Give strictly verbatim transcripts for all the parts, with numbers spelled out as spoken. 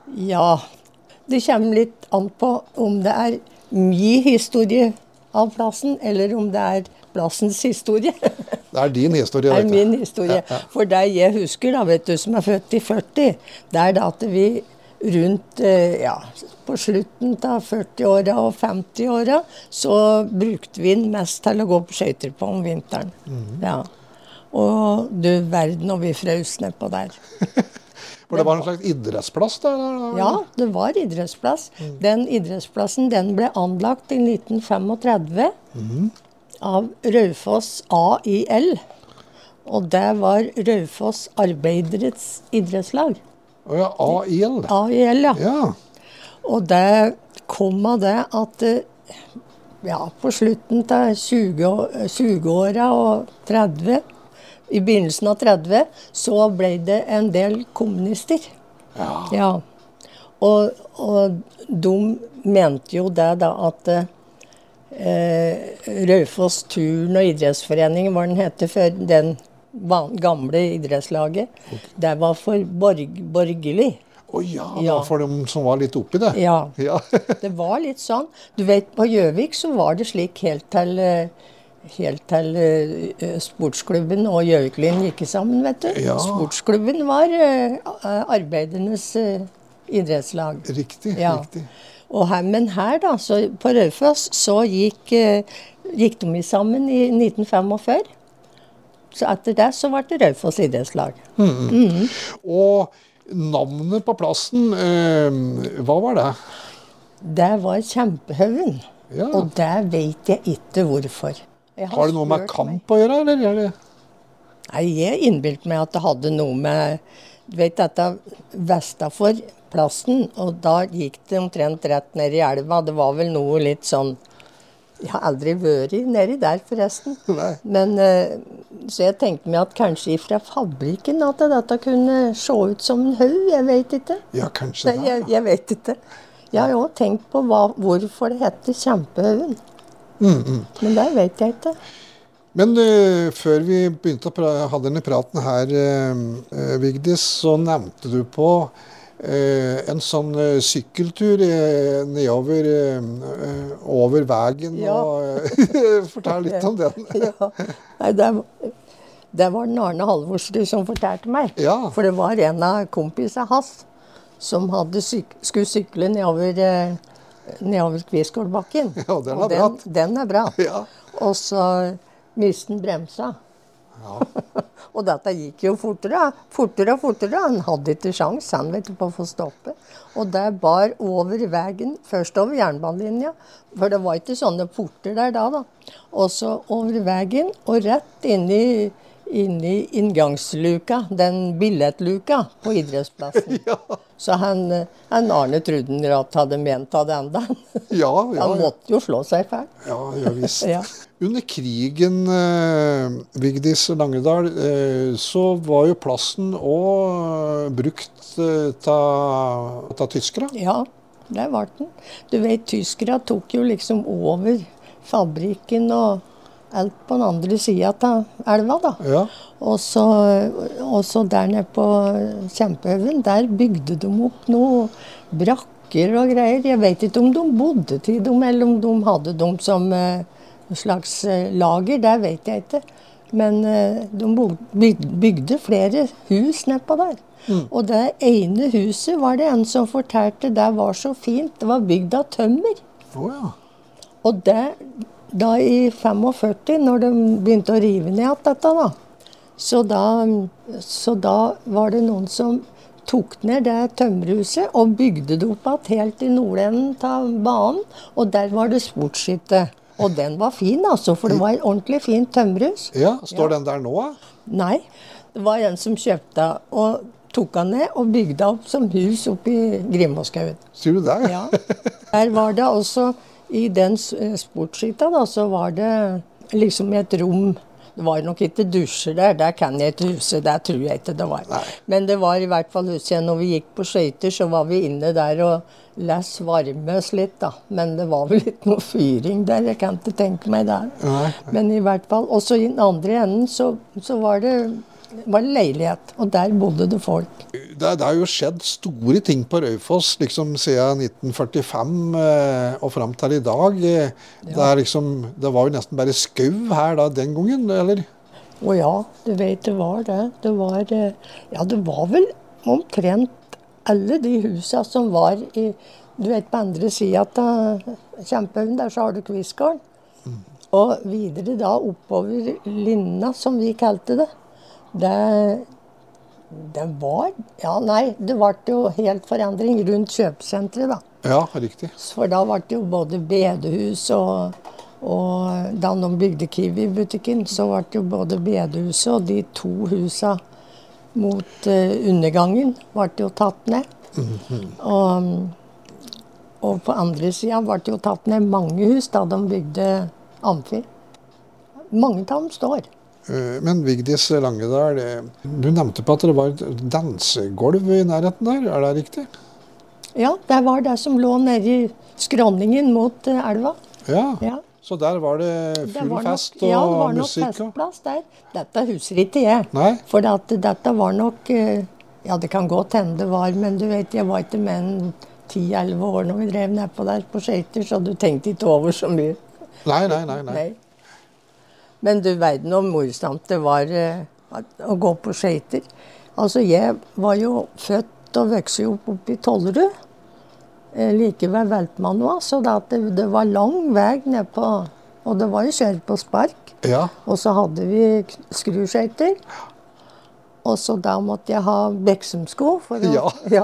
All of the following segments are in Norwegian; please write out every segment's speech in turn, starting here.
Ja, det kommer litt an på om det er min historie av plassen, eller om det er plassens historie. Det er din historie, Det er dette. min historie. Ja, ja. For det jeg husker, da, vet du, som er født i førti, det er da at vi rundt, eh, ja, på slutten av førti-åra og femti-åra, så brukte vi den mest til å gå på skøyter på om vinteren. Ja. Og du verden når vi frøs nedpå der. For det var en slags idrettsplass der? eller? Ja, det var idrettsplass. Den idrettsplassen, den ble anlagt i nitten trettifem av Raufoss A I L. Og det var Raufoss Arbeiderets idrettslag. Å ja, A I L. A I L, ja. Ja. Og det kom av det at eh, ja, på slutten av tjue-åra og tretti, i begynnelsen av tretti, så ble det en del kommunister. Ja. Ja. Og, og de mente jo det da at eh, Raufoss Turn- og idrettsforening, hva den heter før, den van- gamle idrettslaget, det var for borg, borgerlig. Å ja, det Ja. var for dem som var litt oppi det. Ja. Ja. Det var litt sånn. Du vet, på Gjøvik så var det slik helt til, eh, helt til eh, sportsklubben og Gjøviklyn gikk sammen, vet du. Ja. Sportsklubben var eh, arbeidernes eh, idrettslag. Riktig, Ja. riktig. Og her, men her da, så på Raufoss, så gikk, eh, gikk de sammen i nitten femtifem. Så etter det så ble det Raufoss idrettslag. Og navnet på plassen, eh, hva var det? Det var Kjempehaugen. Ja. Og det vet jeg ikke hvorfor. Jeg Har det noe med spurt meg. kamp å gjøre, eller er det? Nei, jeg innbilte meg at det hadde noe med, du vet dette, vestafor plassen, og da gikk det omtrent rett ned i elva. Det var vel noe litt sånn, jeg har aldri vært nedi der forresten. Nei. Men, eh, så jeg tenkte meg at kanskje fra fabrikken at dette kunne se ut som en haug, jeg vet ikke. Ja, kanskje Nei, det. jeg, jeg vet ikke. Jeg har jo også tenkt på hva, hvorfor det heter Kjempehaugen. Mm, Men det vet jeg ikke. Men eh, før vi begynte å pra ha denne praten her, eh, Vigdis, så nevnte du på eh, en sånn eh, sykkeltur eh, nedover eh, over veien. Ja. Og, eh, fortell litt om den. Ja. Nei, det, det var den Arne Halvorsrud som fortalte meg. Ja. For det var en av kompisene hans som hadde syk skulle sykle nedover, eh, nedover Kvistgårdbakken. Ja, den er Og bra. Den, den er bra. Ja. Og så mistet han bremsa. Ja. Og dette gikk jo fortere, fortere og fortere. Han hadde ikke sjans, han vet du, på å få stoppe. Og det bar over veien, først over jernbanelinja, for det var ikke sånne porter der da, da. Og så over veien, og rett inn i, inn i inngangsluka, den billettluka på idrettsplassen. Ja. Så han, han Arne trodde han at hadde ment av det enda. Ja, ja, Han ja. måtte jo slå seg fælt. Ja, ja visst. Ja. Under krigen, eh, Vigdis Langedal, eh, så var jo plassen også brukt eh, av tyskere. Ja, det ble den. Du vet, tyskere tok jo liksom over fabrikken og alt på den andre siden av elva, da. Ja. Og så, og så der nede på Kjempehaugen, der bygde de opp noe brakker og greier. Jeg vet ikke om de bodde til dem, eller om de hadde dem som eh, slags eh, lager, det vet jeg ikke. Men eh, de bygde, bygde flere hus nedpå der. Og det ene huset var det en som fortalte, det var så fint, det var bygd av tømmer. Å ja. Og det, da i førtifem, når de begynte å rive ned alt dette da, så da, så da var det noen som tok ned det tømmerhuset og bygde det opp igjen helt i nordenden av banen, og der var det sportsskytte. Og den var fin altså, for det var et ordentlig fint tømmerhus. Ja, står Ja. den der nå? da? Nei, det var en som kjøpte og tok han ned og bygde opp som hus oppe i Grimåskauen. Sier du det? Ja. Der var det også, i den s- sportsskytta da, så var det liksom et rom. Det var nok ikke dusjer der, der kan jeg ikke huske, der tror jeg ikke det var. Nei. Men det var i hvert fall, husker jeg, når vi gikk på skøyter, så var vi inne der og les varme oss litt da. Men det var vel ikke noe fyring der, jeg kan ikke tenke meg der. Nei. Men i hvert fall, også i den andre enden så, så var det Det var leilighet, og der bodde det folk. Det, det har jo skjedd store ting på Raufoss liksom siden nitten førtifem eh, og fram til i dag. Eh, Ja. det, er liksom, det var jo nesten bare skau her da, den gangen, eller? Å ja, du vet det var det. Det var, eh, ja, det var vel omtrent alle de husa som var i, du vet på andre siden av Kjempehaugen, der så har du Kvistgården. Mm. Og videre da oppover Linna, som vi kalte det. Det, det var, ja nei, det ble jo helt forandring rundt kjøpesentret da. Ja, riktig. For da ble det jo både bedehus og, og da de bygde Kiwi-butikken, så ble det jo både bedehuset og de to husa mot uh, undergangen ble det jo tatt ned. Mm-hmm. Og, og på andre siden ble det jo tatt ned mange hus da de bygde Amfi. Mange av dem står. Men Vigdis Langedal, du nevnte på at det var et dansegolv i nærheten der, er det riktig? Ja, det var det som lå nede i skråningen mot elva. Ja, ja. Så der var det full det var fest nok, og musikk? Ja, det var nok musikk, festplass der. Dette husker ikke jeg. Nei? For at dette var nok, ja det kan godt hende det var, men du vet, jeg var ikke med en ti elleve år når vi drev nedpå der på skøyter, så du tenkte ikke over så mye. Nei, nei, nei. nei. nei. Men du vet noe morsomt det var uh, å gå på skøyter. Altså, jeg var jo født og vokste opp oppe i Tollerud, eh, like ved Veltmanua, så det, det var lang vei ned på, og det var jo kjørt på spark. Ja. Og så hadde vi skruskøyter, og så da måtte jeg ha Beksumsko. For å, ja. ja.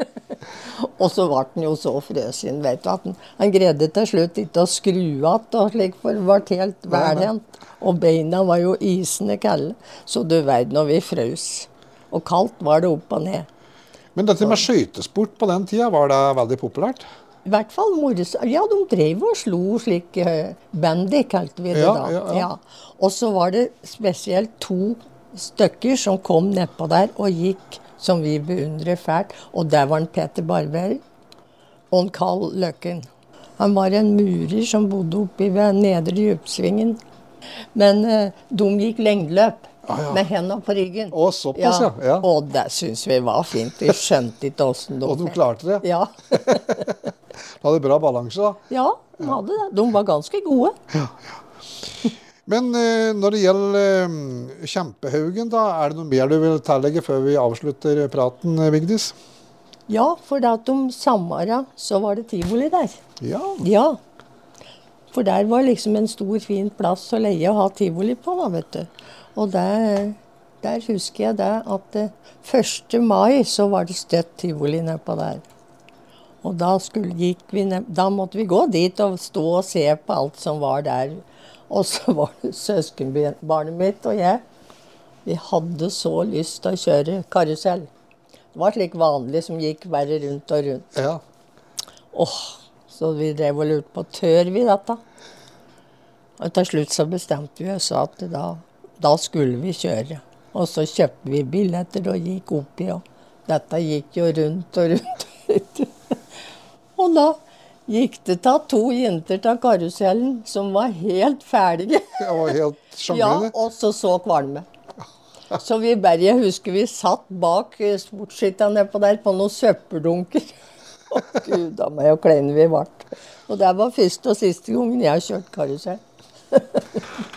Og så ble den jo så frøsinn, vet du, at han, han greide til slutt ikke å skru att, og slik, for det ble helt velhendt. Og beina var jo isende kalde, så du vet når vi frøs. Og kaldt var det opp og ned. Men dette med skøytesport på den tida, var det veldig populært? I hvert fall mores. Ja, de drev og slo slik uh, bandy, kalte vi det ja, da. Ja, ja. Ja. Og så var det spesielt to stykker som kom nedpå der og gikk, som vi beundrer fælt. Og der var en Peter Barber og en Karl Løkken. Han var en murer som bodde oppe ved Nedre Djupsvingen. Men uh, de gikk lengdeløp ah, ja. Med hendene på ryggen. Å, såpass, ja. ja. Og det synes vi var fint. Vi skjønte ikke hvordan de... Og de klarte det? Ja. De hadde bra balanse, da? Ja, de hadde det. De var ganske gode. Ja, ja. Men uh, når det gjelder uh, Kjempehaugen, da, er det noe mer du vil tillegge før vi avslutter praten, Vigdis? Ja, for da de sammara, så var det tivoli der. Ja. Ja. For der var liksom en stor, fin plass å leie og ha tivoli på, da, vet du. Og der, der husker jeg det at uh, første mai så var det støtt tivoli nedpå der. Og da, skulle, gikk vi ned, da måtte vi gå dit og stå og se på alt som var der. Og så var det søskenbarnet mitt og jeg. Vi hadde så lyst til å kjøre karusell. Det var slik vanlig som gikk bare rundt og rundt. Ja. Åh, så vi drev og lurte på, tør vi dette? Og til slutt så bestemte vi oss at da, da skulle vi kjøre. Og så kjøpte vi billetter og gikk opp i, og dette gikk jo rundt og rundt. Og da gikk det til to jenter til karusellen som var helt ferdige. Det var helt sjangrende. Ja, og så så kvalme. Så vi bare, jeg husker vi satt bak sportsskytta nedpå der på noen søppeldunker. Å Gud, da meg og kleine vi ble. Og det var første og siste gangen jeg har kjørt karusell.